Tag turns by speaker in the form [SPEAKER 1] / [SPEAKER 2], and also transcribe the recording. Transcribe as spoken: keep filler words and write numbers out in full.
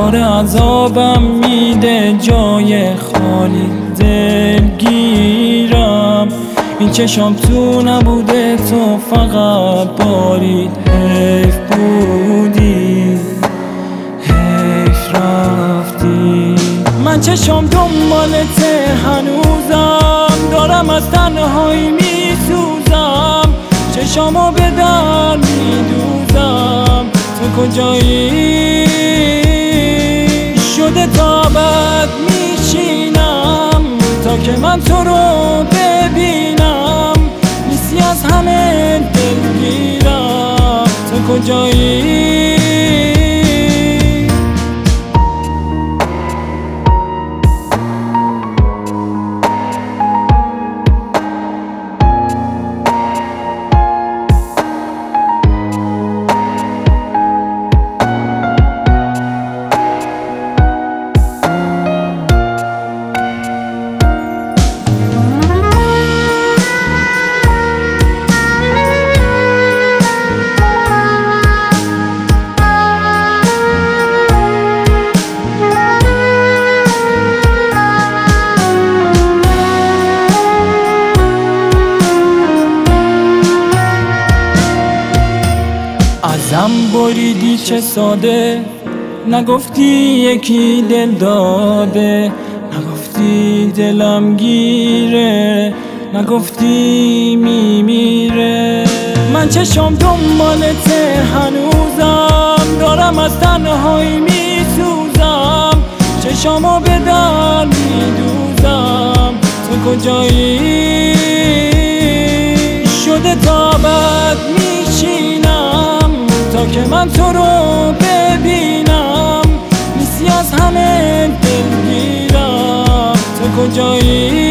[SPEAKER 1] داره عذابم میده جای خالی دلگیرم. این چشام تو نبوده تو فقط بارید حیف بودی حیف رفتی. من چشام دنبالته هنوزم دارم از تنهایی میسوزم. چشامو به در میدوزم تو کجایی شده تا بد میشینم تا که من تو رو ببینم. نیستی از همه دلگیرم تو کجایی. ازم بریدی چه ساده، نگفتی یکی دل داده، نگفتی دلم گیره، نگفتی میمیره. من چشم دنبالته هنوزم دارم از تنهایی میسوزم. چشامو به در میدوزم تو کجایی شده تا بد میشینم تا که من تو رو ببینم. نیستی از همه دلگیرم تو کجایی.